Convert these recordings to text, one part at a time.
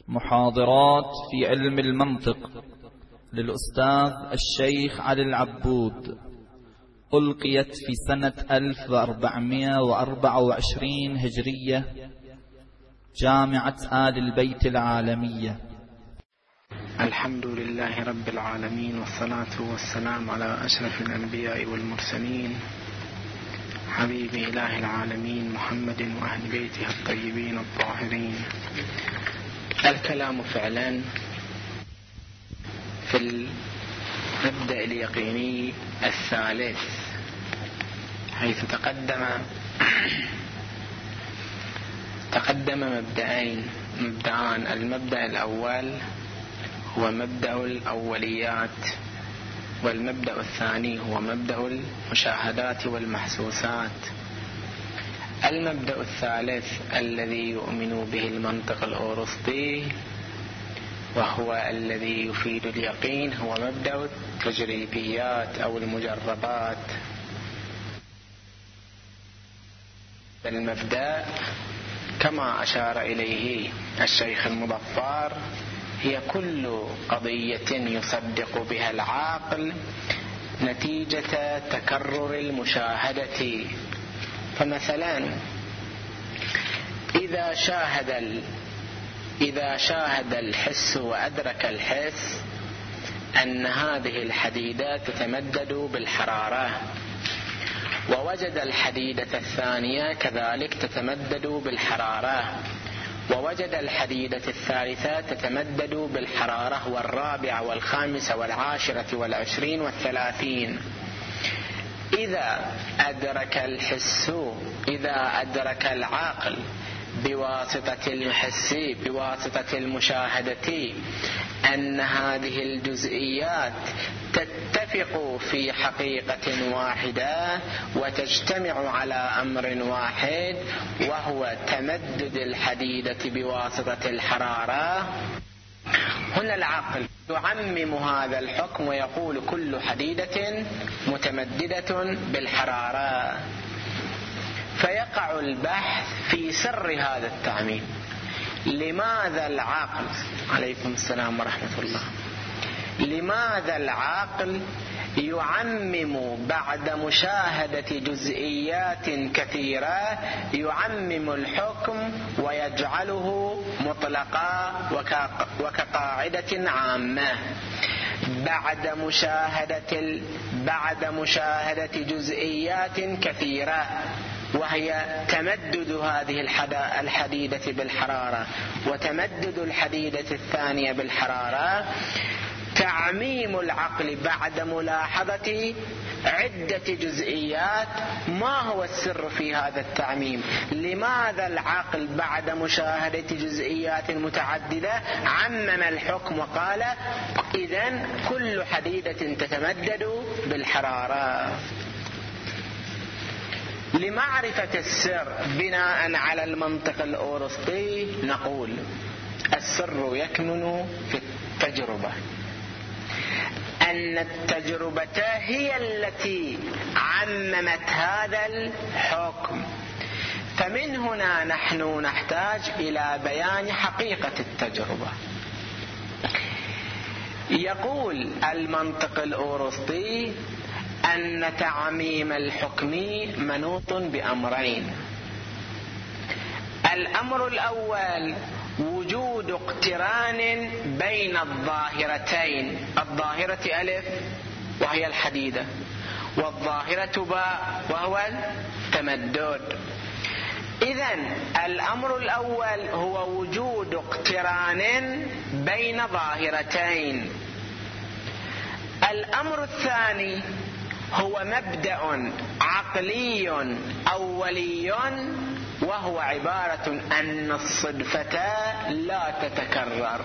محاضرات في علم المنطق للأستاذ الشيخ علي العبود، ألقيت في سنة 1424 هجرية، جامعة آل البيت العالمية. الحمد لله رب العالمين، والصلاة والسلام على أشرف الأنبياء والمرسلين، حبيب إله العالمين محمد وأهل بيته الطيبين الطاهرين. الكلام فعلا في المبدأ اليقيني الثالث، حيث تقدم مبدأان. المبدأ الأول هو مبدأ الأوليات، والمبدأ الثاني هو مبدأ المشاهدات والمحسوسات. المبدأ الثالث الذي يؤمن به المنطق الأرسطي وهو الذي يفيد اليقين هو مبدأ التجريبيات أو المجربات. المبدأ كما أشار إليه الشيخ المظفر هي كل قضية يصدق بها العقل نتيجة تكرر المشاهدة. فمثلا إذا شاهد الحس وأدرك الحس أن هذه الحديدة تتمدد بالحرارة، ووجد الحديدة الثانية كذلك تتمدد بالحرارة، ووجد الحديدة الثالثة تتمدد بالحرارة، والرابعة والخامسة والعاشرة والعشرين والثلاثين. إذا أدرك العقل بواسطة الحس بواسطة المشاهدة أن هذه الجزئيات تتفق في حقيقة واحدة وتجتمع على أمر واحد وهو تمدد الحديدة بواسطة الحرارة، هنا العقل يعمم هذا الحكم ويقول كل حديدة متمددة بالحرارة. فيقع البحث في سر هذا التعميم. لماذا العقل، عليكم السلام ورحمة الله، لماذا العقل يعمم بعد مشاهدة جزئيات كثيرة يعمم الحكم ويجعله مطلقا وكقاعدة عامة؟ بعد مشاهدة جزئيات كثيرة وهي تمدد هذه الحديدة بالحرارة وتمدد الحديدة الثانية بالحرارة، تعميم العقل بعد ملاحظة عدة جزئيات. ما هو السر في هذا التعميم؟ لماذا العقل بعد مشاهدة جزئيات متعددة عمم الحكم وقال إذن كل حديدة تتمدد بالحرارة؟ لمعرفة السر بناء على المنطق الأرسطي نقول السر يكمن في التجربة، أن التجربة هي التي عممت هذا الحكم. فمن هنا نحن نحتاج إلى بيان حقيقة التجربة. يقول المنطق الأرسطي أن تعميم الحكم منوط بأمرين. الأمر الأول وجود اقتران بين الظاهرتين، الظاهرة ألف وهي الحديدة، والظاهرة باء وهو التمدد. إذن الأمر الأول هو وجود اقتران بين ظاهرتين. الأمر الثاني هو مبدأ عقلي أولي وهو عبارة أن الصدفة لا تتكرر.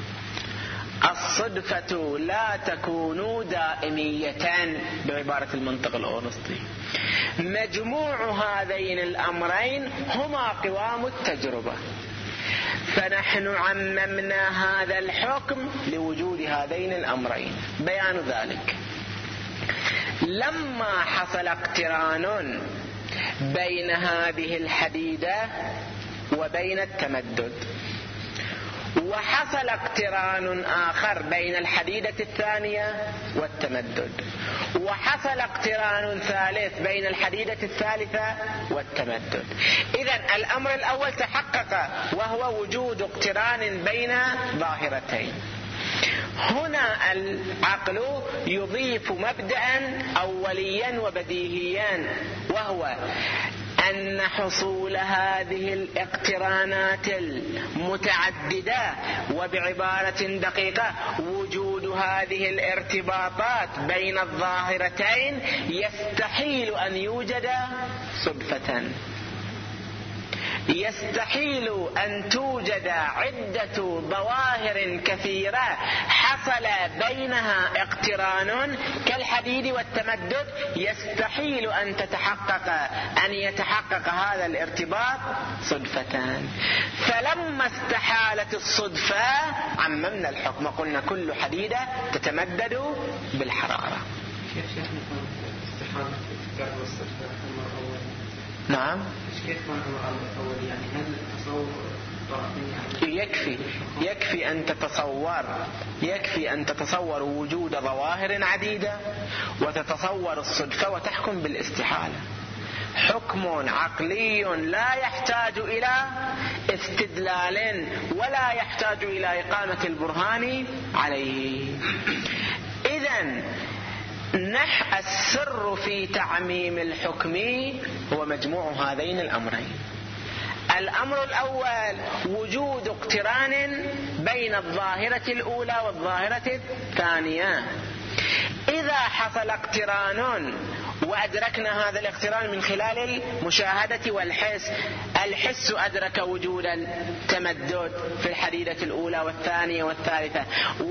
الصدفة لا تكون دائمية بعبارة المنطق الأرسطي. مجموع هذين الأمرين هما قوام التجربة. فنحن عممنا هذا الحكم لوجود هذين الأمرين. بيان ذلك: لما حصل اقتران بين هذه الحديدة وبين التمدد، وحصل اقتران آخر بين الحديدة الثانية والتمدد، وحصل اقتران ثالث بين الحديدة الثالثة والتمدد. إذن الأمر الأول تحقق، وهو وجود اقتران بين ظاهرتين. هنا العقل يضيف مبدأ أوليا وبديهيا، وهو أن حصول هذه الاقترانات المتعددة، وبعبارة دقيقة وجود هذه الارتباطات بين الظاهرتين، يستحيل أن يوجد صدفة. يستحيل أن توجد عدة ظواهر كثيرة حصل بينها اقتران كالحديد والتمدد، يستحيل أن يتحقق هذا الارتباط صدفة. فلما استحالت الصدفة عممنا الحكم، قلنا كل حديدة تتمدد بالحرارة. نعم، يكفي أن تتصور وجود ظواهر عديدة وتتصور الصدفة وتحكم بالاستحالة. حكم عقلي لا يحتاج إلى استدلال ولا يحتاج إلى إقامة البرهان عليه. إذن السر في تعميم الحكم هو مجموع هذين الأمرين. الأمر الأول وجود اقتران بين الظاهرة الأولى والظاهرة الثانية. إذا حصل اقتران وأدركنا هذا الاقتران من خلال المشاهدة والحس، الحس أدرك وجود التمدد في الحديدة الأولى والثانية والثالثة،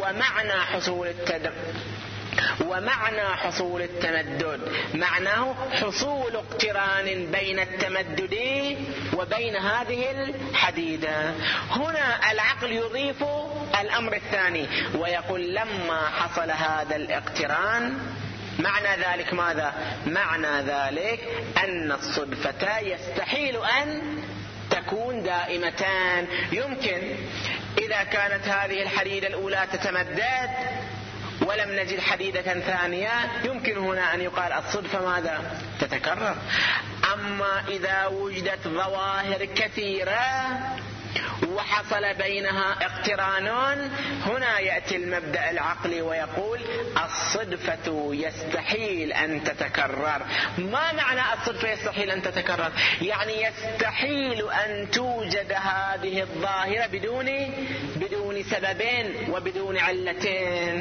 ومعنى حصول التمدد معناه حصول اقتران بين التمدد وبين هذه الحديدة. هنا العقل يضيف الأمر الثاني ويقول لما حصل هذا الاقتران معنى ذلك ماذا؟ معنى ذلك أن الصدفة يستحيل أن تكون دائمتان. يمكن إذا كانت هذه الحديدة الأولى تتمدد ولم نجد حديدة ثانية، يمكن هنا أن يقال الصدفة ماذا؟ تتكرر. أما إذا وجدت ظواهر كثيرة وحصل بينها اقتران، هنا يأتي المبدأ العقلي ويقول الصدفة يستحيل أن تتكرر. ما معنى الصدفة يستحيل أن تتكرر؟ يعني يستحيل أن توجد هذه الظاهرة بدون سببين وبدون علتين.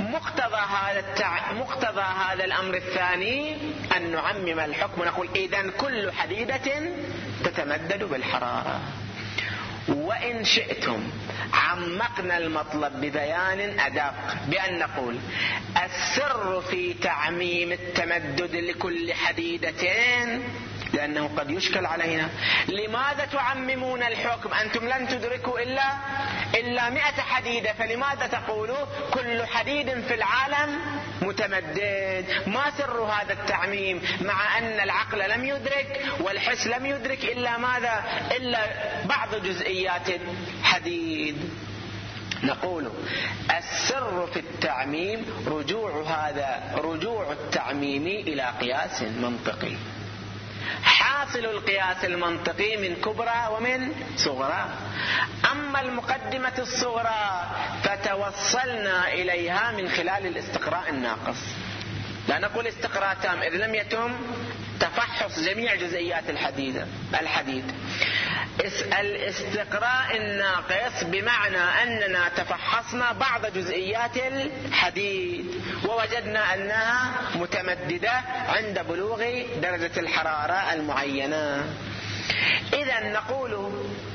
مقتضى هذا الأمر الثاني أن نعمم الحكم ونقول إذن كل حديدة تتمدد بالحرارة. وإن شئتم عمقنا المطلب ببيان أدق بأن نقول السر في تعميم التمدد لكل حديدتين، لأنه قد يشكل علينا لماذا تعممون الحكم؟ أنتم لن تدركوا إلا 100 حديدة، فلماذا تقولوا كل حديد في العالم متمدد؟ ما سر هذا التعميم مع أن العقل لم يدرك والحس لم يدرك إلا ماذا؟ إلا بعض جزئيات الحديد. نقول السر في التعميم رجوع التعميم إلى قياس منطقي. حاصل القياس المنطقي من كبرى ومن صغرى. أما المقدمة الصغرى فتوصلنا إليها من خلال الاستقراء الناقص. لا نقول استقراء تام إذ لم يتم تفحص جميع جزئيات الحديد. الاستقراء الناقص بمعنى أننا تفحصنا بعض جزئيات الحديد ووجدنا أنها متمددة عند بلوغ درجة الحرارة المعينة. إذن نقول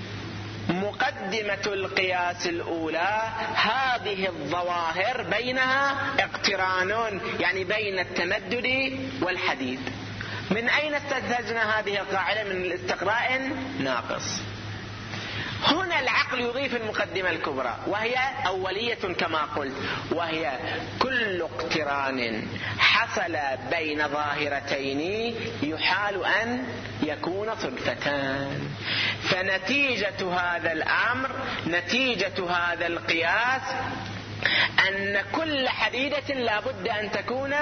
مقدمة القياس الأولى هذه الظواهر بينها اقتران، يعني بين التمدد والحديد. من أين استنتجنا هذه القاعدة؟ من الاستقراء الناقص. هنا العقل يضيف المقدمة الكبرى وهي أولية كما قلت، وهي كل اقتران حصل بين ظاهرتين يحال أن يكون صدفتان. فنتيجة هذا الأمر، نتيجة هذا القياس، أن كل حديدة لا بد أن تكون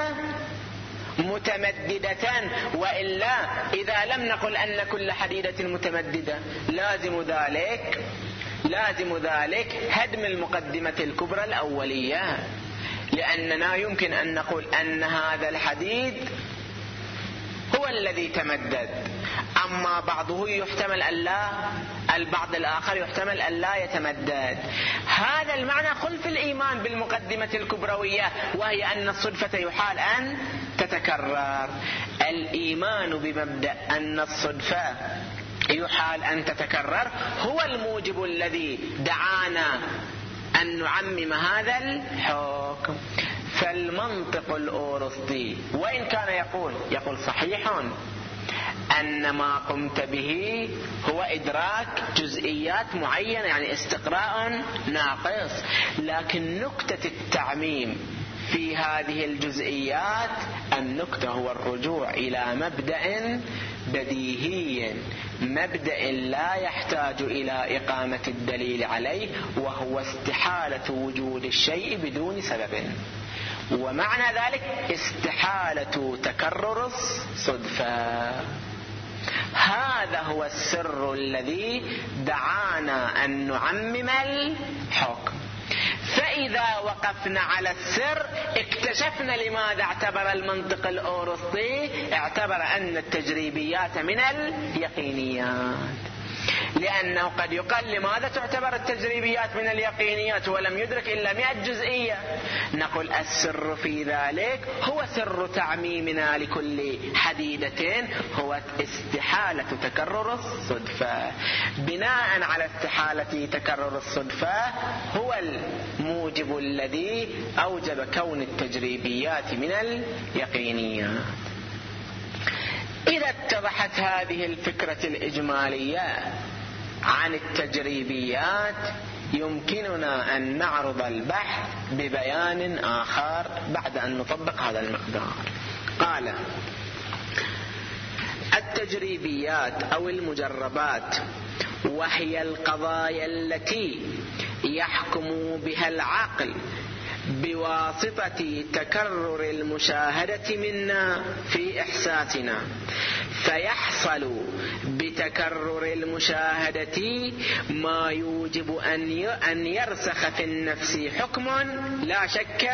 متمددة، وإلا إذا لم نقل أن كل حديدة متمددة لازم ذلك هدم المقدمة الكبرى الأولية، لأننا يمكن أن نقول أن هذا الحديد هو الذي تمدد، أما بعضه يحتمل ألا، البعض الآخر يحتمل ألا يتمدد. هذا المعنى خلف الإيمان بالمقدمة الكبروية، وهي أن الصدفة يحال أن تتكرر. الإيمان بمبدأ أن الصدفة يحال أن تتكرر هو الموجب الذي دعانا أن نعمم هذا الحكم. فالمنطق الأورسطي وإن كان يقول صحيح أن ما قمت به هو إدراك جزئيات معينة، يعني استقراء ناقص، لكن نكتة التعميم في هذه الجزئيات، النكتة هو الرجوع إلى مبدأ بديهي، مبدأ لا يحتاج إلى إقامة الدليل عليه، وهو استحالة وجود الشيء بدون سبب، ومعنى ذلك استحالة تكرر الصدفة. هذا هو السر الذي دعانا أن نعمم الحكم. فإذا وقفنا على السر اكتشفنا لماذا اعتبر المنطق الأورسطي اعتبر أن التجريبيات من اليقينيات، لأنه قد يقال لماذا تعتبر التجريبيات من اليقينيات ولم يدرك إلا 100 جزئية؟ نقول السر في ذلك هو سر تعميمنا لكل حديدة، هو استحالة تكرر الصدفة. بناء على استحالة تكرر الصدفة هو الموجب الذي أوجب كون التجريبيات من اليقينيات. إذا اتضحت هذه الفكرة الإجمالية عن التجريبيات، يمكننا أن نعرض البحث ببيان آخر بعد أن نطبق هذا المقدار. قال: التجريبيات أو المجربات وهي القضايا التي يحكم بها العقل بواسطة تكرر المشاهدة منا في إحساسنا، فيحصل بتكرر المشاهدة ما يوجب أن يرسخ في النفس حكم لا شك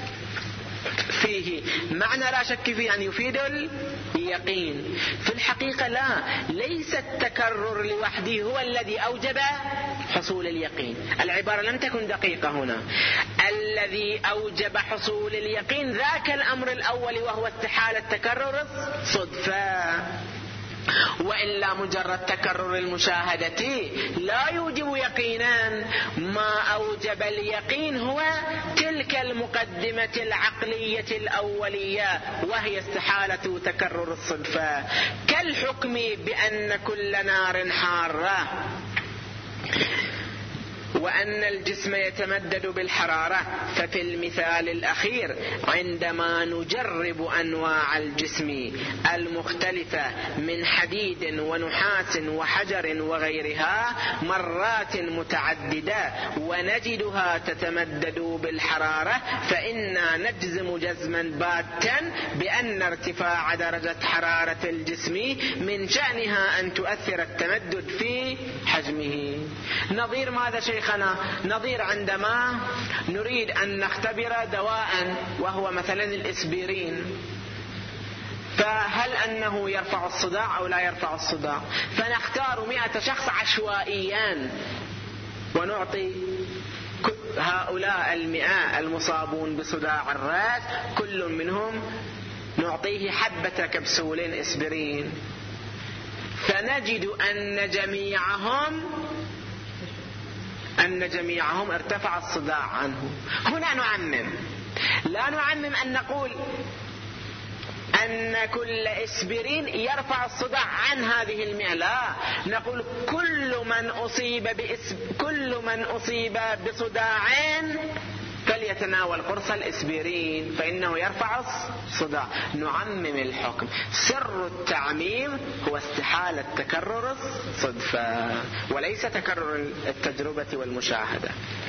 فيه. معنى لا شك فيه يعني يفيد اليقين. في الحقيقة لا، ليس التكرر لوحده هو الذي أوجب حصول اليقين. العبارة لم تكن دقيقة هنا. الذي أوجب حصول اليقين ذاك الأمر الأول، وهو استحالة تكرر الصدفة، وإلا مجرد تكرر المشاهدة لا يوجب يقينا. ما أوجب اليقين هو تلك المقدمة العقلية الأولية، وهي استحالة تكرر الصدفة، كالحكم بأن كل نار حارة، وأن الجسم يتمدد بالحرارة. ففي المثال الأخير عندما نجرب أنواع الجسم المختلفة من حديد ونحاس وحجر وغيرها مرات متعددة ونجدها تتمدد بالحرارة، فإنا نجزم جزما باتا بأن ارتفاع درجة حرارة الجسم من شأنها أن تؤثر التمدد في حجمه. نظير ماذا شيخنا؟ نظير عندما نريد أن نختبر دواء وهو مثلا الإسبرين، فهل أنه يرفع الصداع أو لا يرفع الصداع؟ فنختار 100 شخص عشوائيا ونعطي هؤلاء 100 المصابون بصداع الرأس كل منهم نعطيه حبة كبسولين إسبرين، فنجد أن جميعهم ارتفع الصداع عنه. هنا نعمم، لا نعمم أن نقول أن كل إسبرين يرفع الصداع عن هذه 100، لا، نقول كل من أصيب بصداع فليتناول قرص الإسبرين فإنه يرفع الصداع. نعمم الحكم. سر التعميم هو استحالة تكرر الصدفة وليس تكرر التجربة والمشاهدة.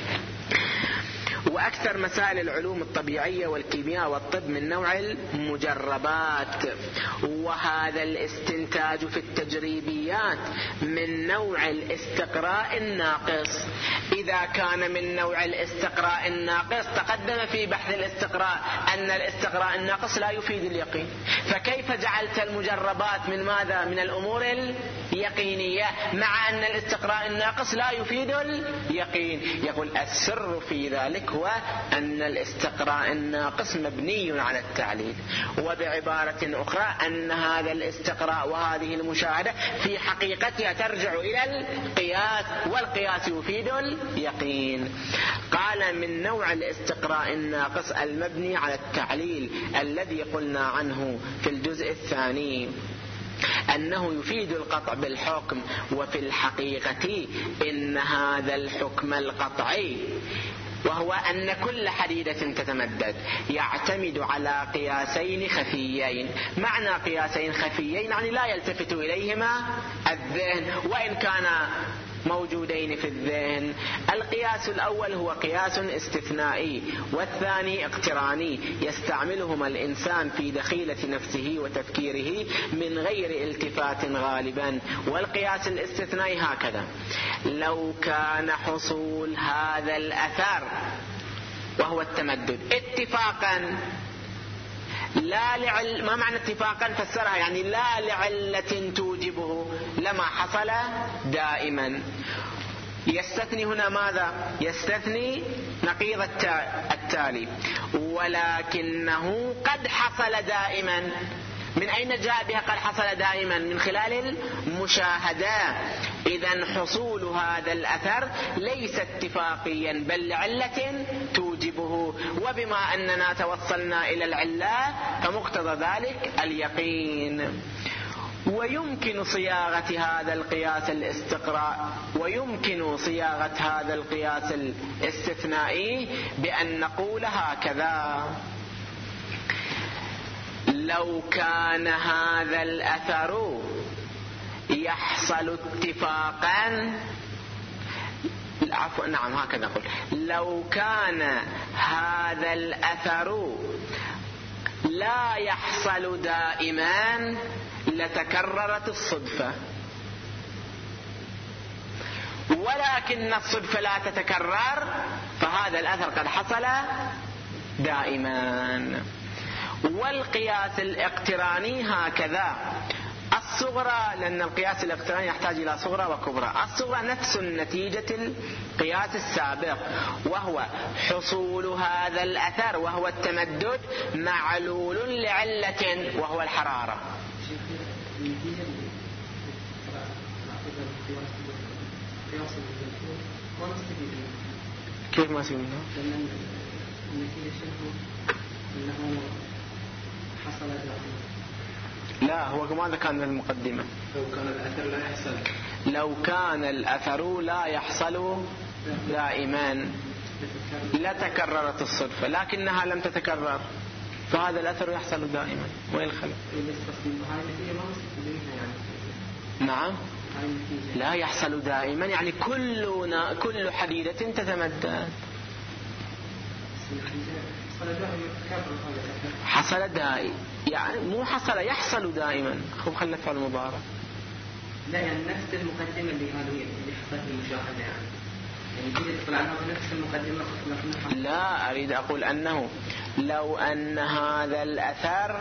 وأكثر مسائل العلوم الطبيعية والكيمياء والطب من نوع المجربات، وهذا الاستنتاج في التجريبيات من نوع الاستقراء الناقص. إذا كان من نوع الاستقراء الناقص، تقدم في بحث الاستقراء أن الاستقراء الناقص لا يفيد اليقين، فكيف جعلت المجربات من ماذا؟ من الأمور اليقينية، مع أن الاستقراء الناقص لا يفيد اليقين. يقول السر في ذلك هو أن الاستقراء الناقص مبني على التعليل، وبعبارة أخرى أن هذا الاستقراء وهذه المشاهدة في حقيقتها ترجع إلى القياس، والقياس يفيد اليقين. قال من نوع الاستقراء الناقص المبني على التعليل الذي قلنا عنه في الجزء الثاني أنه يفيد القطع بالحكم، وفي الحقيقة إن هذا الحكم القطعي وهو أن كل حديدة تتمدد يعتمد على قياسين خفيين. معنى قياسين خفيين يعني لا يلتفت إليهما الذهن وإن كان موجودين في الذهن. القياس الأول هو قياس استثنائي، والثاني اقتراني يستعملهما الإنسان في دخيلة نفسه وتفكيره من غير التفات غالبا. والقياس الاستثنائي هكذا: لو كان حصول هذا الأثر وهو التمدد اتفاقا لا لعل، ما معنى اتفاقا؟ فسرها يعني لا لعلة توجبه لما حصل دائما. يستثني هنا ماذا؟ يستثني نقيض التالي: ولكنه قد حصل دائما. من أين جاء بها قد حصل دائما؟ من خلال المشاهدة. إذن حصول هذا الأثر ليس اتفاقيا بل لعلة توجبه، وبما أننا توصلنا إلى العلة فمقتضى ذلك اليقين. ويمكن صياغة هذا القياس الاستقراء، ويمكن صياغة هذا القياس الاستثنائي بأن نقول هكذا: لو كان هذا الأثر يحصل اتفاقا، عفوا نعم هكذا نقول: لو كان هذا الأثر لا يحصل دائما لتكررت الصدفة، ولكن الصدفة لا تتكرر فهذا الأثر قد حصل دائما. والقياس الاقتراني هكذا: الصغرى، لأن القياس الاقتراني يحتاج إلى صغرى وكبرى. الصغرى نفس نتيجة القياس السابق، وهو حصول هذا الأثر وهو التمدد معلول لعلة وهو الحرارة. كيف ما سمعنا؟ لا، هو كما كان المقدمة: لو كان الأثر لا يحصل دائما لتكررت الصدفة، لكنها لم تتكرر فهذا الأثر يحصل دائما. وين الخلل؟ نعم، لا يحصل دائما يعني كل حديدة تتمدد. حصل دائما يعني مو حصل، يحصل دائما. خب خلنا نفعل المضارع. لا يعني نفس المقدمة اللي حصلت المشاهدة يعني كده طلعنا نفس المقدمة. لا، أريد أقول أنه لو أن هذا الأثر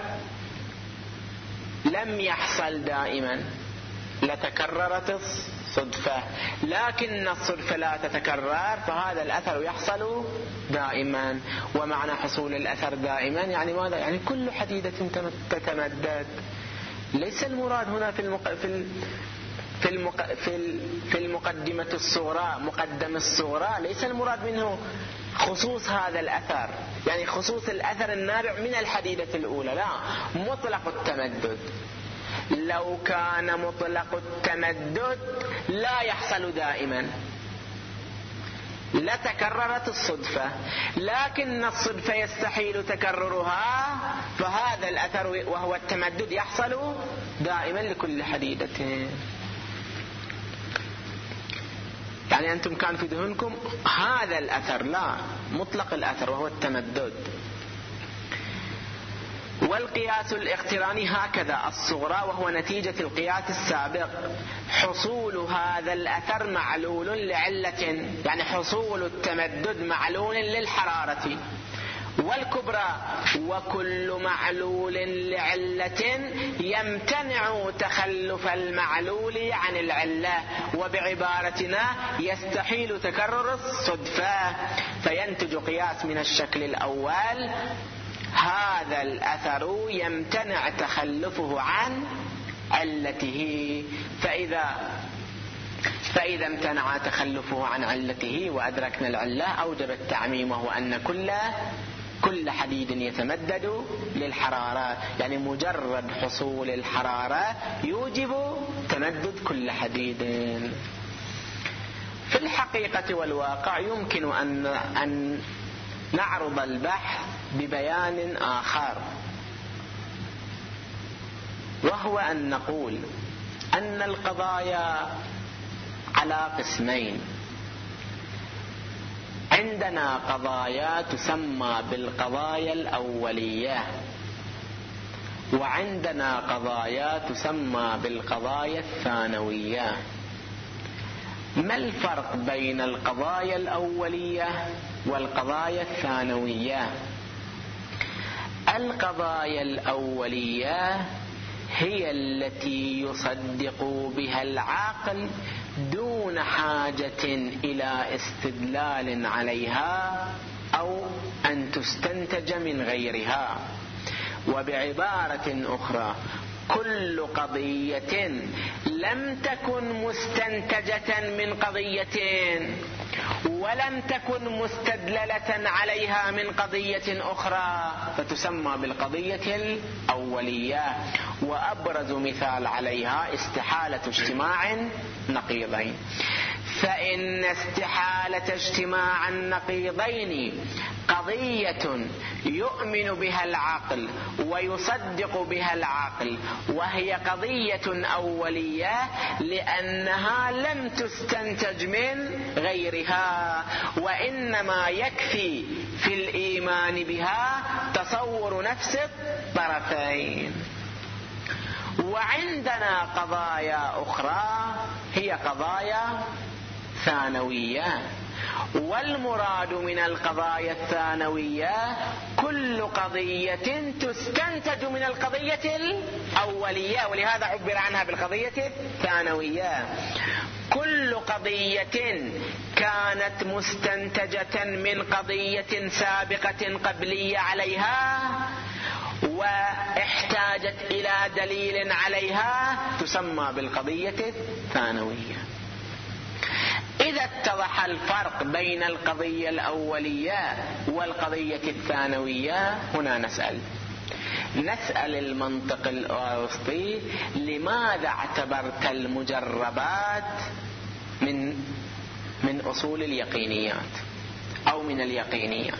لم يحصل دائما لتكررت الصدفة، لكن الصدفة لا تتكرر فهذا الأثر يحصل دائما. ومعنى حصول الأثر دائما يعني ماذا؟ يعني كل حديدة تتمدد. ليس المراد هنا في المقدمة الصغرى، مقدم الصغرى ليس المراد منه خصوص هذا الأثر، يعني خصوص الأثر النابع من الحديدة الأولى، لا، مطلق التمدد. لو كان مطلق التمدد لا يحصل دائما لتكررت الصدفة، لكن الصدفة يستحيل تكررها، فهذا الأثر وهو التمدد يحصل دائما لكل حديدة. يعني أنتم كان في ذهنكم هذا الأثر، لا، مطلق الأثر وهو التمدد. والقياس الاقتراني هكذا الصغرى، وهو نتيجة القياس السابق، حصول هذا الأثر معلول لعلة، يعني حصول التمدد معلول للحرارة. والكبرى وكل معلول لعلة يمتنع تخلف المعلول عن العلة، وبعبارتنا يستحيل تكرر الصدفة، فينتج قياس من الشكل الأول: هذا الأثر يمتنع تخلفه عن علته. فإذا امتنع تخلفه عن علته وأدركنا العلة أوجب التعميم، وهو أن كل حديد يتمدد للحرارة، يعني مجرد حصول الحرارة يوجب تمدد كل حديد. في الحقيقة والواقع يمكن أن نعرض البحث ببيان آخر، وهو أن نقول أن القضايا على قسمين: عندنا قضايا تسمى بالقضايا الأولية، وعندنا قضايا تسمى بالقضايا الثانوية. ما الفرق بين القضايا الأولية والقضايا الثانوية؟ القضايا الأولية هي التي يصدق بها العقل دون حاجة إلى استدلال عليها أو أن تستنتج من غيرها. وبعبارة أخرى، كل قضية لم تكن مستنتجة من قضيتين ولم تكن مستدللة عليها من قضية أخرى فتسمى بالقضية الأولية. وأبرز مثال عليها استحالة اجتماع نقيضين، فإن استحالة اجتماع النقيضين قضية يؤمن بها العقل ويصدق بها العقل، وهي قضية أولية لأنها لم تستنتج من غيرها، وإنما يكفي في الإيمان بها تصور نفس الطرفين. وعندنا قضايا أخرى هي قضايا ثانوية، والمراد من القضايا الثانوية كل قضية تستنتج من القضية الأولية، ولهذا عبر عنها بالقضية الثانوية. كل قضية كانت مستنتجة من قضية سابقة قبلية عليها واحتاجت إلى دليل عليها تسمى بالقضية الثانوية. إذا اتضح الفرق بين القضية الأولية والقضية الثانوية، هنا نسأل المنطق الأرسطي: لماذا اعتبرت المجربات من أصول اليقينيات أو من اليقينيات؟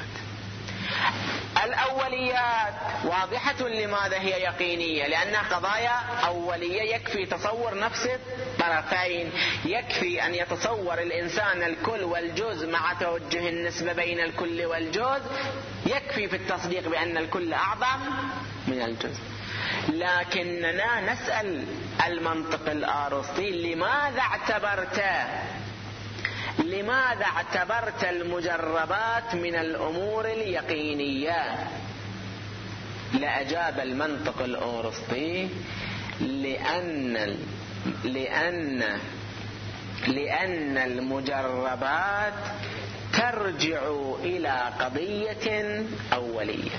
الأوليات واضحة لماذا هي يقينية، لأنها قضايا أولية يكفي تصور نفس الطرفين، يكفي أن يتصور الإنسان الكل والجزء مع توجه النسبة بين الكل والجزء، يكفي في التصديق بأن الكل أعظم من الجزء. لكننا نسأل المنطق الأرسطي: لماذا اعتبرت المجربات من الأمور اليقينية؟ لأجاب المنطق الأرسطي: لأن المجربات ترجع إلى قضية أولية،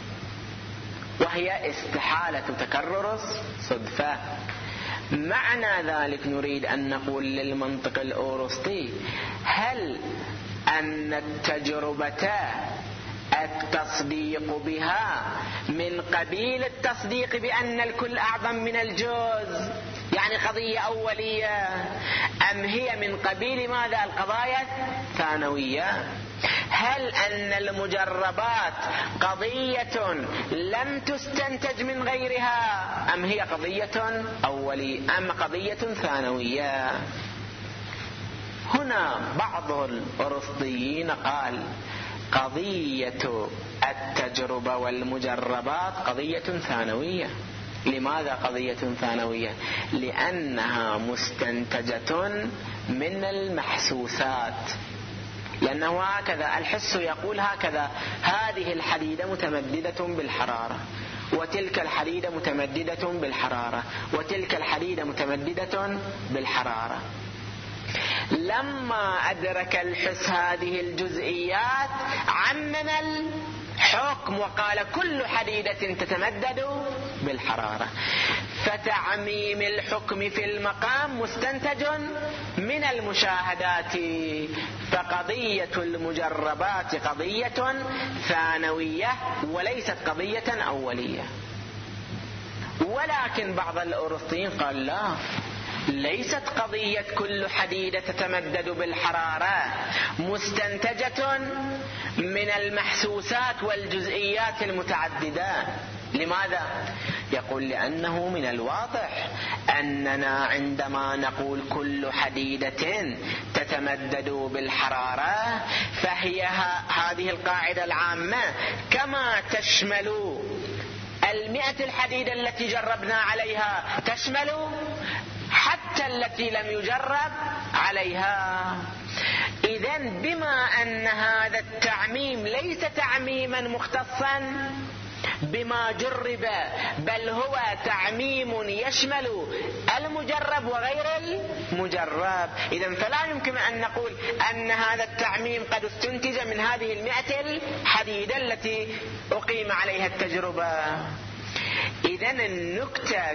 وهي استحالة تكرر الصدفة. معنى ذلك نريد أن نقول للمنطق الأرسطي: هل أن التجربة التصديق بها من قبيل التصديق بأن الكل أعظم من الجزء؟ يعني قضية أولية، أم هي من قبيل ماذا؟ القضايا الثانوية. هل أن المجربات قضية لم تستنتج من غيرها، أم هي قضية أولية، أم قضية ثانوية؟ هنا بعض الأرسطيين قال قضية التجربة والمجربات قضية ثانوية. لماذا قضية ثانوية؟ لأنها مستنتجة من المحسوسات، لأنه هكذا الحس يقول هكذا: هذه الحديدة متمددة بالحرارة، وتلك الحديدة متمددة بالحرارة، وتلك الحديدة متمددة بالحرارة. لما أدرك الحس هذه الجزئيات عمم الحكم وقال كل حديدة تتمدد بالحرارة. فتعميم الحكم في المقام مستنتج من المشاهدات، فقضية المجربات قضية ثانوية وليست قضية أولية. ولكن بعض الأرسطيين قال لا، ليست قضية كل حديدة تتمدد بالحرارة مستنتجة من المحسوسات والجزئيات المتعددة. لماذا؟ يقول لأنه من الواضح أننا عندما نقول كل حديدة تتمدد بالحرارة فهي هذه القاعدة العامة كما تشمل 100 الحديدة التي جربنا عليها، تشمل حتى التي لم يجرب عليها. إذن بما أن هذا التعميم ليس تعميما مختصا بما جرب، بل هو تعميم يشمل المجرب وغير المجرب، إذن فلا يمكن أن نقول أن هذا التعميم قد استنتج من هذه 100 الحديدة التي أقيم عليها التجربة. إذن النكتة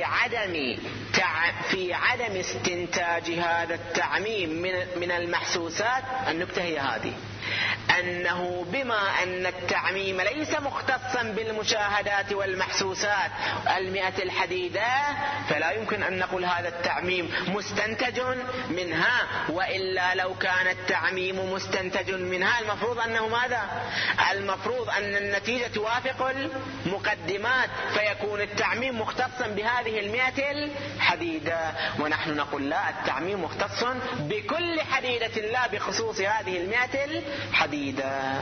في عدم استنتاج هذا التعميم من المحسوسات، النكتة هي هذه: أنه بما أن التعميم ليس مختصا بالمشاهدات والمحسوسات 100 الحديدة، فلا يمكن أن نقول هذا التعميم مستنتج منها. وإلا لو كان التعميم مستنتج منها المفروض أنه ماذا؟ المفروض أن النتيجة توافق المقدمات، فيكون التعميم مختصا بهذه 100 الحديدة. ونحن نقول لا، التعميم مختص بكل حديدة لا بخصوص هذه 100 الحديدة.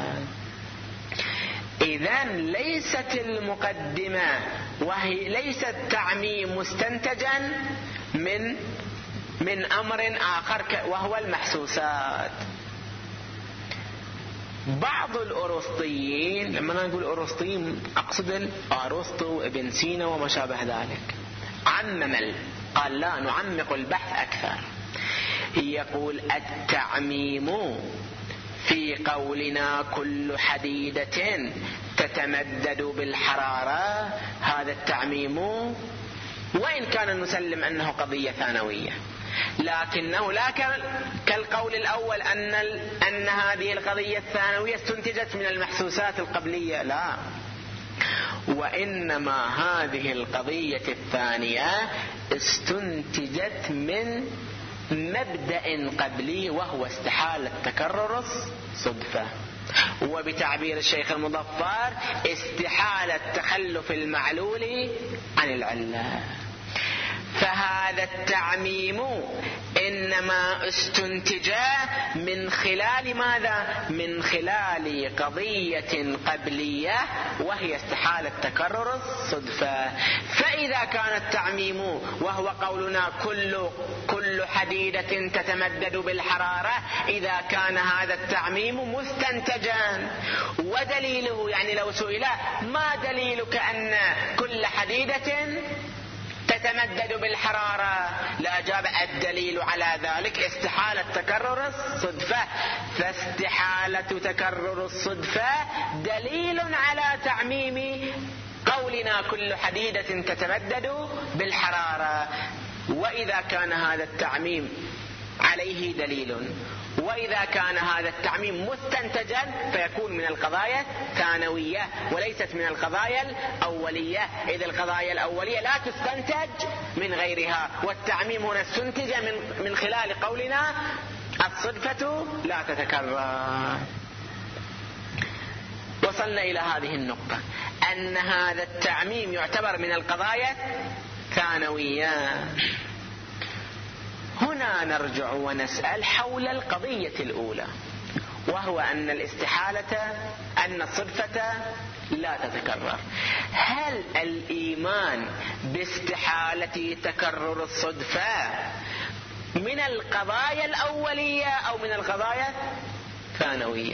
إذن ليست المقدمة وهي ليس التعميم مستنتجا من أمر آخر وهو المحسوسات. بعض الأرسطيين، لما نقول أرسطيين أقصد أرسطو وابن سينا وما شابه ذلك، قال لا، نعمق البحث أكثر. يقول التعميم في قولنا كل حديدة تتمدد بالحرارة، هذا التعميم وإن كان نسلم أنه قضية ثانوية، لكنه لا كالقول الأول أن هذه القضية الثانوية استنتجت من المحسوسات القبلية، لا، وإنما هذه القضية الثانية استنتجت من مبدأ قبلي وهو استحالة تكرر الصدفة، وبتعبير الشيخ المظفر استحالة تخلف المعلول عن العلة. فهذا التعميم إنما استنتج من خلال ماذا؟ من خلال قضية قبلية وهي استحالة تكرر الصدفة. فإذا كان التعميم وهو قولنا كل حديدة تتمدد بالحرارة، إذا كان هذا التعميم مستنتجا، ودليله يعني لو سئل ما دليلك أن كل حديدة تتمدد بالحرارة، لا جاب الدليل على ذلك استحالة تكرر الصدفة. فاستحالة تكرر الصدفة دليل على تعميم قولنا كل حديدة تتمدد بالحرارة. وإذا كان هذا التعميم عليه دليل وإذا كان هذا التعميم مستنتجا فيكون من القضايا الثانوية وليست من القضايا الأولية، إذ القضايا الأولية لا تستنتج من غيرها، والتعميم هنا استنتج من خلال قولنا الصدفة لا تتكرر. وصلنا إلى هذه النقطة أن هذا التعميم يعتبر من القضايا الثانوية. هنا نرجع ونسأل حول القضية الأولى، وهو أن أن الصدفة لا تتكرر. هل الإيمان باستحالة تكرر الصدفة من القضايا الأولية أو من القضايا الثانوية؟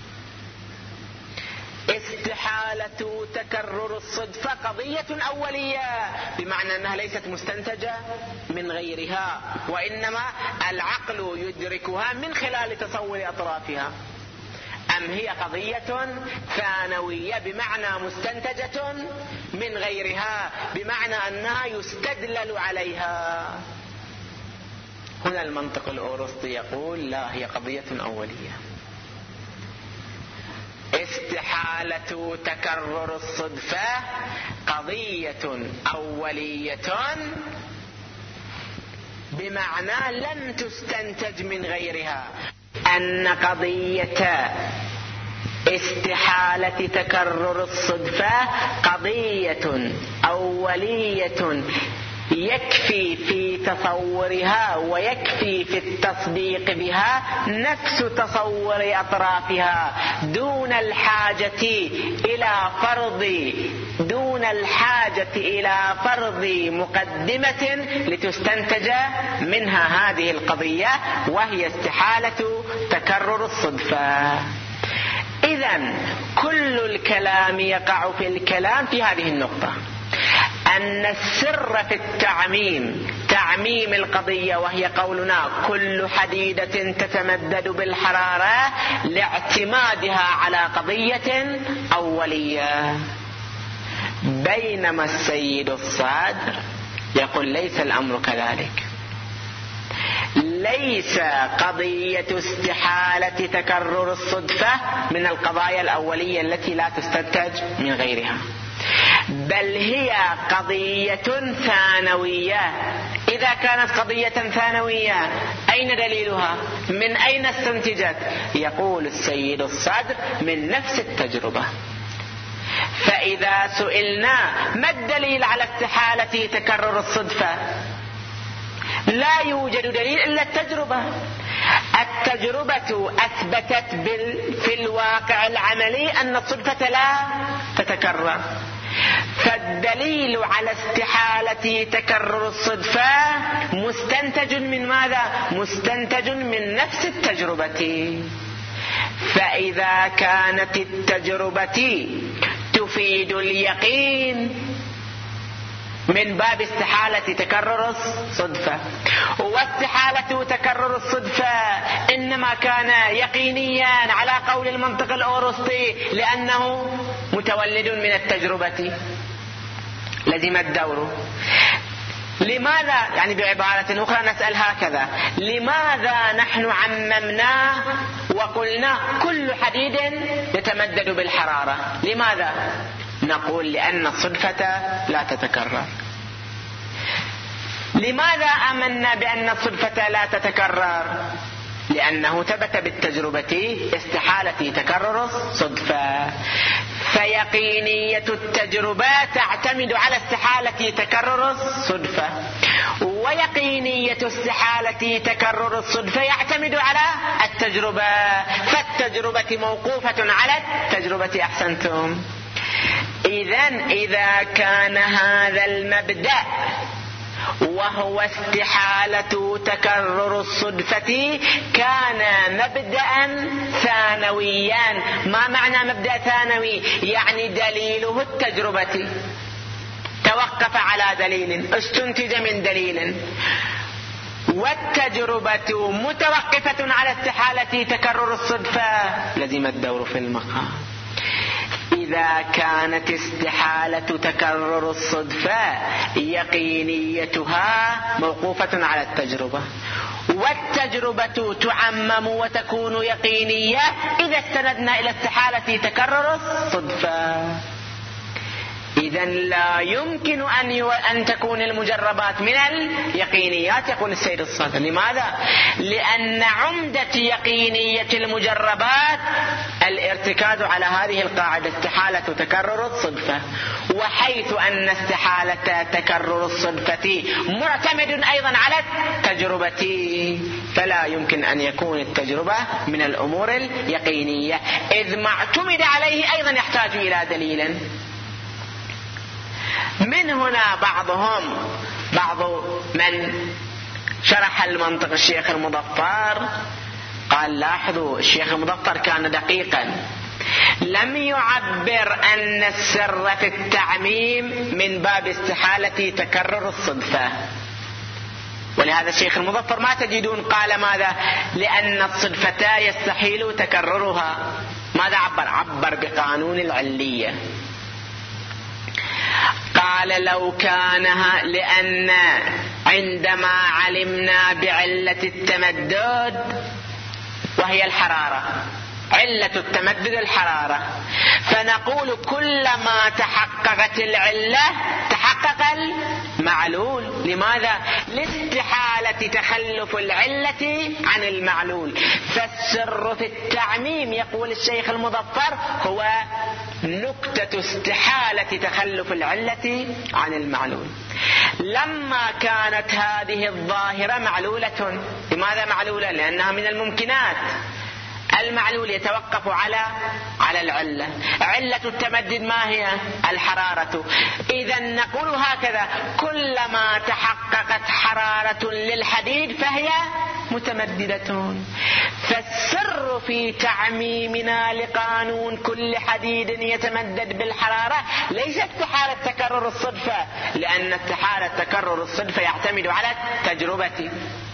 استحالة تكرر الصدفة قضية أولية، بمعنى أنها ليست مستنتجة من غيرها، وإنما العقل يدركها من خلال تصور أطرافها. أم هي قضية ثانوية بمعنى مستنتجة من غيرها، بمعنى أنها يستدلل عليها؟ هنا المنطق الأرسطي يقول لا، هي قضية أولية. استحالة تكرر الصدفة قضية أولية بمعنى لم تستنتج من غيرها. أن قضية استحالة تكرر الصدفة قضية أولية يكفي في تصورها ويكفي في التصديق بها نفس تصور أطرافها دون الحاجة إلى فرض مقدمة لتستنتج منها هذه القضية، وهي استحالة تكرر الصدفة. إذن كل الكلام يقع في الكلام في هذه النقطة، أن السر في تعميم القضية، وهي قولنا كل حديدة تتمدد بالحرارة، لاعتمادها على قضية أولية. بينما السيد الصادر يقول ليس الأمر كذلك، ليس قضية استحالة تكرر الصدفة من القضايا الأولية التي لا تستنتج من غيرها، بل هي قضية ثانوية. إذا كانت قضية ثانوية أين دليلها؟ من أين استنتجت؟ يقول السيد الصدر من نفس التجربة. فإذا سئلنا ما الدليل على استحالة تكرر الصدفة؟ لا يوجد دليل إلا التجربة. التجربة أثبتت في الواقع العملي أن الصدفة لا تتكرر، فالدليل على استحالة تكرر الصدفة مستنتج من ماذا؟ مستنتج من نفس التجربة. فإذا كانت التجربة تفيد اليقين من باب استحالة تكرر الصدفة، واستحالة تكرر الصدفة إنما كان يقينيا على قول المنطق الأرسطي لأنه متولد من التجربة، لزم الدور. لماذا؟ يعني بعبارة أخرى نسأل هكذا: لماذا نحن عممنا وقلنا كل حديد يتمدد بالحرارة؟ لماذا؟ نقول لأن الصدفة لا تتكرر. لماذا آمنا بأن الصدفة لا تتكرر؟ لأنه ثبت بالتجربة استحالة تكرر الصدفة، فيقينية التجربة تعتمد على استحالة تكرر الصدفة، ويقينية استحالة تكرر الصدفة يعتمد على التجربة، فالتجربة موقوفة على التجربة. أحسنتم. إذا كان هذا المبدأ وهو استحالة تكرر الصدفة كان مبدأ ثانويا. ما معنى مبدأ ثانوي؟ يعني دليله التجربة، توقف على دليل، استنتج من دليل، والتجربة متوقفة على استحالة تكرر الصدفة، لزم الدور في المقام. إذا كانت استحالة تكرر الصدفة يقينيتها موقوفة على التجربة، والتجربة تعمم وتكون يقينية إذا استندنا إلى استحالة تكرر الصدفة. إذن لا يمكن أن تكون المجربات من اليقينيات، يقول السيد الصدر. لماذا؟ لأن عمدة يقينية المجربات الارتكاز على هذه القاعدة استحالة تكرر الصدفة، وحيث أن استحالة تكرر الصدفة معتمد أيضا على التجربة، فلا يمكن أن يكون التجربة من الأمور اليقينية، إذ ما اعتمد عليه أيضا يحتاج إلى دليل. من هنا بعض من شرح المنطق الشيخ المظفر قال لاحظوا الشيخ المظفر كان دقيقا، لم يعبر أن السر في التعميم من باب استحالة تكرر الصدفة، ولهذا الشيخ المظفر ما تجدون قال ماذا؟ لأن الصدفة يستحيل تكررها. ماذا عبر بقانون العلية. قال لو كانها، لأن عندما علمنا بعلة التمدد وهي الحرارة، علة التمدد الحرارة، فنقول كلما تحققت العلة تحقق المعلول. لماذا؟ لاستحالة تخلف العلة عن المعلول. فالسر في التعميم يقول الشيخ المظفر هو نكتة استحالة تخلف العلة عن المعلول. لما كانت هذه الظاهرة معلولة، لماذا معلولة؟ لأنها من الممكنات. المعلول يتوقف على العلة. علة التمدد ما هي؟ الحرارة. إذا نقول هكذا: كلما تحققت حرارة للحديد فهي متمددة. فالسر في تعميمنا لقانون كل حديد يتمدد بالحرارة ليس استحالة تكرر الصدفة، لأن استحالة تكرر الصدفة يعتمد على التجربة.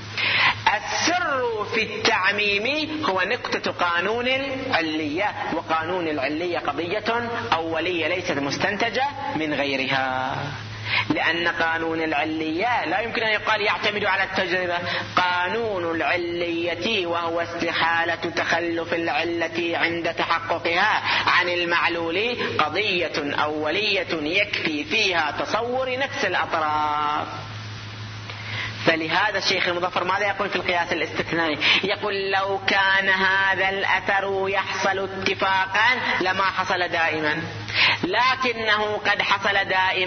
السر في التعميم هو نكتة قانون العلية، وقانون العلية قضية أولية ليست مستنتجة من غيرها، لأن قانون العلية لا يمكن أن يقال يعتمد على التجربة. قانون العلية وهو استحالة تخلف العلة عند تحققها عن المعلول قضية أولية يكفي فيها تصور نفس الأطراف. فلهذا الشيخ المظفر ماذا يقول في القياس الاستثنائي؟ يقول لو كان هذا الأثر يحصل اتفاقا لما حصل دائما، لكنه قد حصل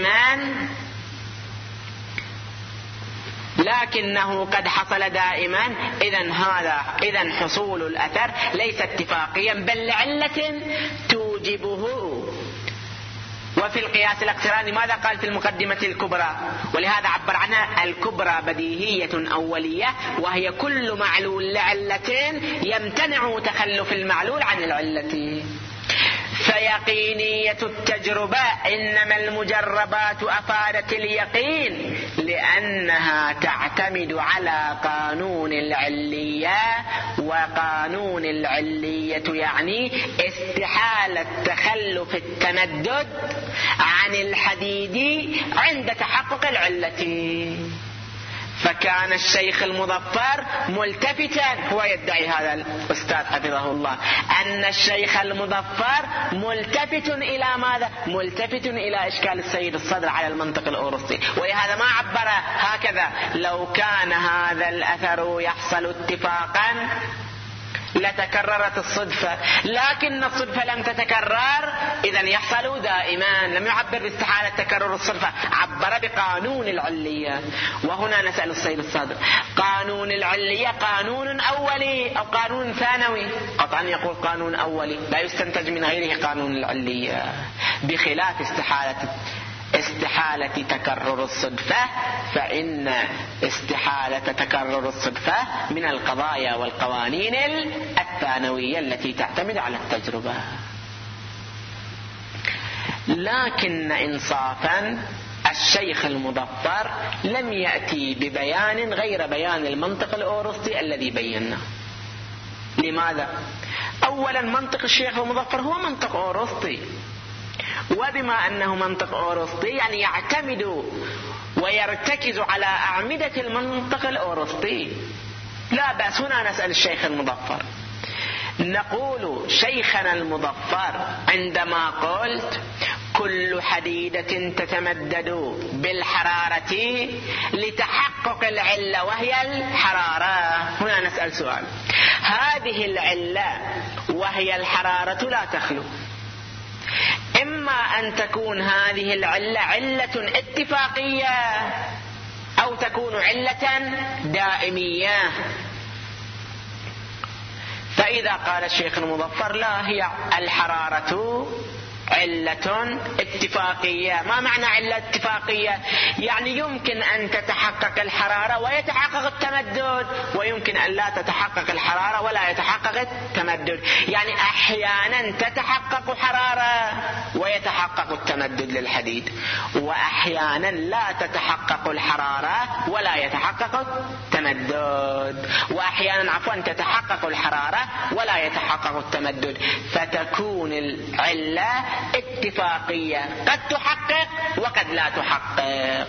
دائما، إذن حصول الأثر ليس اتفاقيا بل لعلة توجبه. وفي القياس الاقتراني ماذا قال في المقدمة الكبرى؟ ولهذا عبر عنها الكبرى بديهية أولية، وهي كل معلول لعلة يمتنع تخلف المعلول عن العلة. فيقينية التجربة إنما المجربات أفادت اليقين لأنها تعتمد على قانون العلية، وقانون العلية يعني استحالة تخلف التمدد عن الحديد عند تحقق العلة. فكان الشيخ المظفر ملتفتا، هو يدعي هذا الأستاذ حفظه الله أن الشيخ المظفر ملتفت إلى ماذا؟ ملتفت إلى إشكال السيد الصدر على المنطق الأورسطي، ولهذا ما عبر هكذا: لو كان هذا الأثر يحصل اتفاقا لتكررت الصدفة، لكن الصدفة لم تتكرر إذن يحصل دائما. لم يعبر باستحالة تكرر الصدفة، عبر بقانون العلية. وهنا نسأل السيد الصادق: قانون العلية قانون أولي أو قانون ثانوي؟ قطعا يقول قانون أولي، لا يستنتج من غيره قانون العلية، بخلاف استحالة تكرر الصدفة، فإن استحالة تكرر الصدفة من القضايا والقوانين الثانوية التي تعتمد على التجربة. لكن إنصافا الشيخ المظفر لم يأتي ببيان غير بيان المنطق الأورسطي الذي بيناه. لماذا؟ أولا منطق الشيخ المظفر هو منطق أورسطي، وبما أنه منطق أورسطي يعني يعتمد ويرتكز على أعمدة المنطق الأورسطي، لا بأس. هنا نسأل الشيخ المظفر، نقول شيخنا المظفر عندما قلت كل حديدة تتمدد بالحرارة لتحقق العلة وهي الحرارة، هنا نسأل سؤال، هذه العلة وهي الحرارة لا تخلو، إما أن تكون هذه العلة علة اتفاقية أو تكون علة دائمية. فإذا قال الشيخ المظفر لا، هي الحرارة علة اتفاقية. ما معنى علة اتفاقية؟ يعني يمكن أن تتحقق الحرارة ويتحقق التمدد، ويمكن أن لا تتحقق الحرارة ولا يتحقق التمدد. يعني أحيانا تتحقق حرارة ويتحقق التمدد للحديد، وأحيانا لا تتحقق الحرارة ولا يتحقق التمدد، وأحيانا تتحقق الحرارة ولا يتحقق التمدد، فتكون العلة اتفاقية، قد تحقق وقد لا تحقق.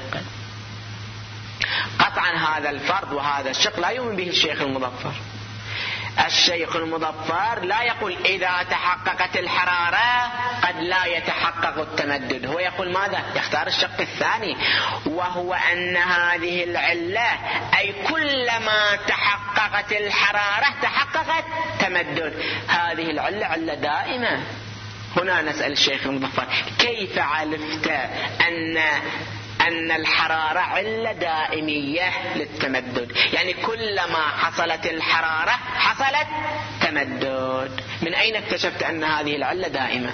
قطعا هذا الفرض وهذا الشق لا يؤمن به الشيخ المظفر. الشيخ المظفر لا يقول إذا تحققت الحرارة قد لا يتحقق التمدد، هو يقول ماذا؟ يختار الشق الثاني، وهو أن هذه العلة أي كلما تحققت الحرارة تحققت تمدد، هذه العلة علة دائمة. هنا نسأل الشيخ المظفر كيف عرفت أن الحرارة علة دائمية للتمدد؟ يعني كلما حصلت الحرارة حصلت تمدد. من أين اكتشفت أن هذه العلة دائمة؟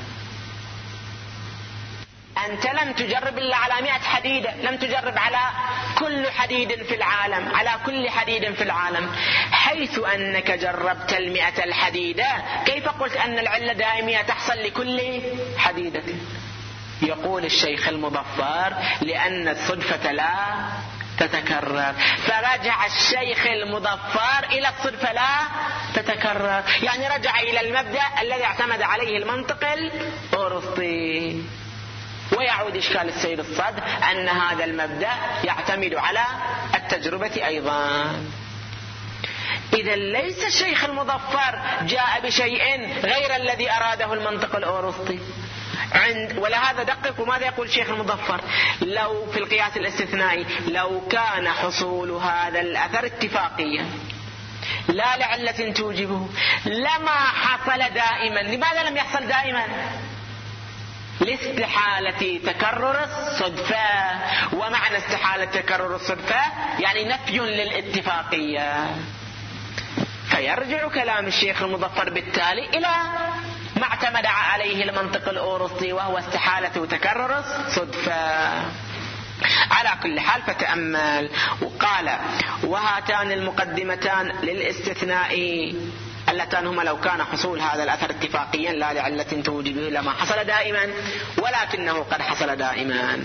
أنت لم تجرب إلا على 100 حديدة، لم تجرب على كل حديد في العالم، على كل حديد في العالم. حيث أنك جربت 100 الحديدة، كيف قلت أن العلة دائمية تحصل لكل حديدة؟ يقول الشيخ المظفر لأن الصدفة لا تتكرر. فرجع الشيخ المظفر إلى الصدفة لا تتكرر، يعني رجع إلى المبدأ الذي اعتمد عليه المنطق الأرسطي. ويعود إشكال السيد الصدر أن هذا المبدأ يعتمد على التجربة أيضا. إذا ليس الشيخ المظفر جاء بشيء غير الذي أراده المنطق الأرسطي. ولهذا دققوا ماذا يقول الشيخ المظفر: لو في القياس الاستثنائي لو كان حصول هذا الأثر اتفاقيا لا لعلة توجبه لما حصل دائما. لماذا لم يحصل دائما؟ لاستحالة تكرر الصدفة. ومعنى استحالة تكرر الصدفة يعني نفي للاتفاقية. فيرجع كلام الشيخ المظفر بالتالي إلى ما اعتمد عليه المنطق الأرسطي وهو استحالة تكرر الصدفة. على كل حال فتأمل. وقال: وهاتان المقدمتان للاستثناء اللتان هما لو كان حصول هذا الأثر اتفاقيا لا لعلة توجبه لما حصل دائما، ولكنه قد حصل دائما.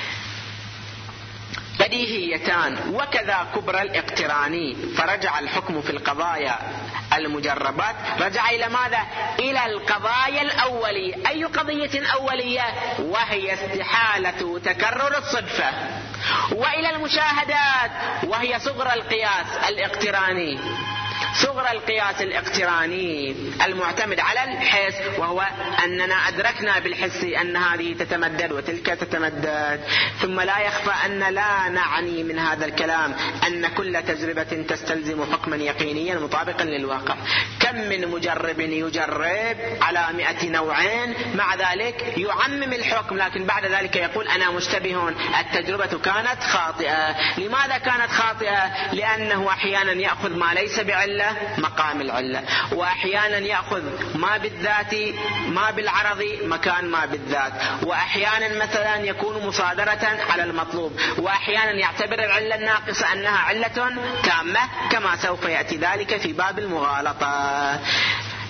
بديهيتان. وكذا كبرى الاقتراني. فرجع الحكم في القضايا المجربات رجع إلى ماذا؟ إلى القضايا الأولية. أي قضية أولية؟ وهي استحالة تكرر الصدفة. وإلى المشاهدات وهي صغرى القياس الاقتراني. صغرى القياس الاقتراني المعتمد على الحس، وهو أننا أدركنا بالحس أن هذه تتمدد وتلك تتمدد. ثم لا يخفى أن لا نعني من هذا الكلام أن كل تجربة تستلزم حكما يقينيا مطابقا للواقع. كم من مجرب يجرب على 100 نوعين، مع ذلك يعمم الحكم، لكن بعد ذلك يقول أنا مشتبه، التجربة كانت خاطئة. لماذا كانت خاطئة؟ لأنه أحيانا يأخذ ما ليس بعلة مقام العلة، وأحيانا يأخذ ما بالذات ما بالعرض مكان ما بالذات، وأحيانا مثلا يكون مصادرة على المطلوب، وأحيانا يعتبر العلة الناقصة أنها علة تامة، كما سوف يأتي ذلك في باب المغالطة.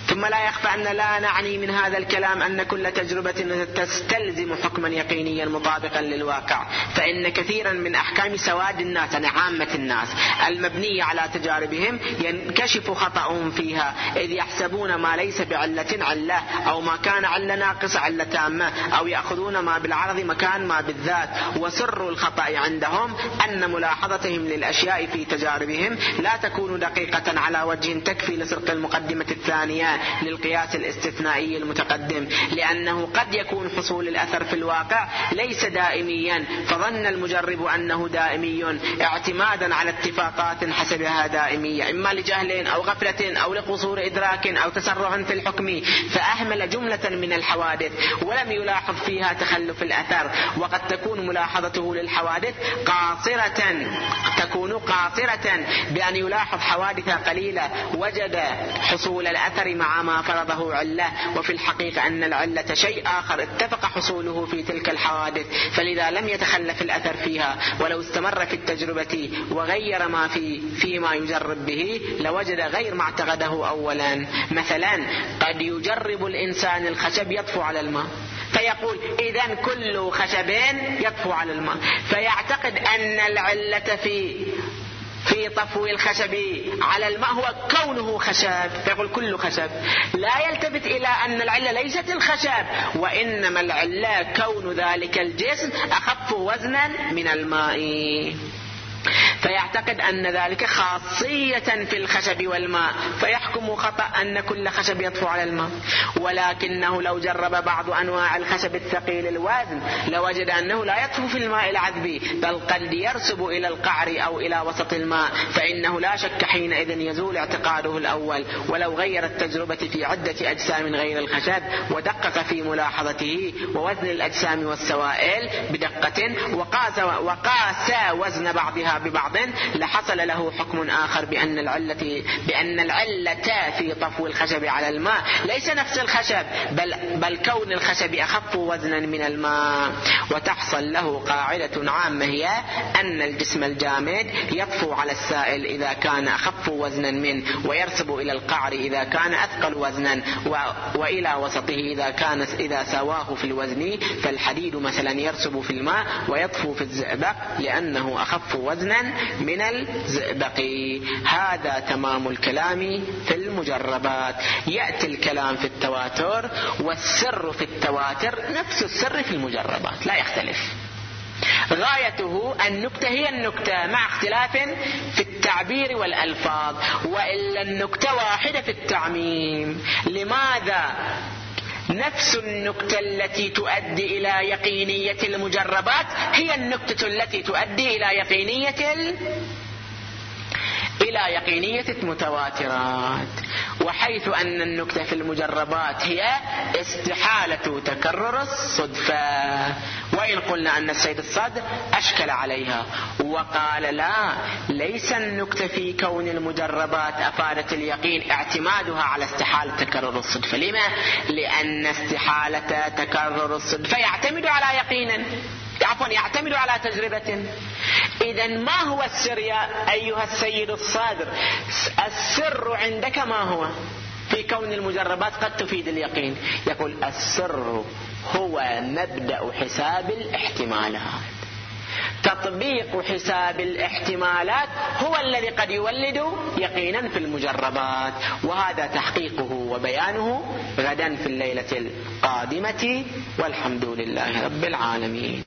ثم لا يخفى أن لا نعني من هذا الكلام أن كل تجربة تستلزم حكما يقينيا مطابقا للواقع، فإن كثيرا من أحكام سواد الناس، يعني عامة الناس المبنية على تجاربهم، ينكشف خطأهم فيها، إذ يحسبون ما ليس بعلة علة، أو ما كان علة ناقصة علة تامة، أو يأخذون ما بالعرض مكان ما بالذات. وسر الخطأ عندهم أن ملاحظتهم للأشياء في تجاربهم لا تكون دقيقة على وجه تكفي لسرق المقدمة الثانية للقياس الاستثنائي المتقدم، لأنه قد يكون حصول الأثر في الواقع ليس دائميا، فظن المجرب أنه دائمي اعتمادا على اتفاقات حسبها دائمية، إما لجهل أو غفلة أو لقصور إدراك أو تسرع في الحكم، فأهمل جملة من الحوادث ولم يلاحظ فيها تخلف الأثر. وقد تكون ملاحظته للحوادث قاصرة بأن يلاحظ حوادث قليلة وجد حصول الأثر مع ما فرضه علة، وفي الحقيقة أن العلة شيء آخر اتفق حصوله في تلك الحوادث، فلذا لم يتخلف الأثر فيها. ولو استمر في التجربة وغير ما فيما يجرب به لوجد غير ما اعتقده أولا. مثلا قد يجرب الإنسان الخشب يطفو على الماء، فيقول إذن كل خشب يطفو على الماء، فيعتقد أن العلة في طفو الخشب على الماء هو كونه خشب، فيقول كل خشب، لا يلتفت إلى أن العلة ليست الخشب، وإنما العلة كون ذلك الجسم أخف وزنا من الماء، فيعتقد أن ذلك خاصية في الخشب والماء، فيحكم خطأ أن كل خشب يطفو على الماء. ولكنه لو جرب بعض أنواع الخشب الثقيل الوزن لوجد أنه لا يطفو في الماء العذب، بل قد يرسب إلى القعر أو إلى وسط الماء، فإنه لا شك حينئذ يزول اعتقاده الأول. ولو غير التجربة في عدة أجسام غير الخشب ودقق في ملاحظته ووزن الأجسام والسوائل بدقة وقاس وزن بعضها ببعض، لحصل له حكم آخر بأن العلة في طفو الخشب على الماء ليس نفس الخشب، بل كون الخشب أخف وزنا من الماء. وتحصل له قاعدة عامة، هي أن الجسم الجامد يطفو على السائل إذا كان أخف وزنا منه، ويرسب إلى القعر إذا كان أثقل وزنا، وإلى وسطه إذا سواه في الوزن. فالحديد مثلا يرسب في الماء ويطفو في الزئبق لأنه أخف وزنا من الزئبق. هذا تمام الكلام في المجربات. يأتي الكلام في التواتر، والسر في التواتر نفس السر في المجربات لا يختلف. غايته النكتة هي النكتة مع اختلاف في التعبير والألفاظ، وإلا النكتة واحدة في التعميم. لماذا؟ نفس النكتة التي تؤدي إلى يقينية المجربات هي النكتة التي تؤدي إلى يقينية المتواترات، وحيث أن النكتة في المجربات هي استحالة تكرر الصدفة. وإن قلنا أن السيد الصدر أشكل عليها وقال لا، ليس النكتة في كون المجربات أفادت اليقين اعتمادها على استحالة تكرر الصدفة. لما؟ لأن استحالة تكرر الصدفة يعتمد على يقين، يعتمد على تجربة. إذن ما هو السر يا أيها السيد الصادر؟ السر عندك ما هو في كون المجربات قد تفيد اليقين؟ يقول السر هو مبدأ حساب الاحتمالات. تطبيق حساب الاحتمالات هو الذي قد يولد يقينا في المجربات، وهذا تحقيقه وبيانه غدا في الليلة القادمة، والحمد لله رب العالمين.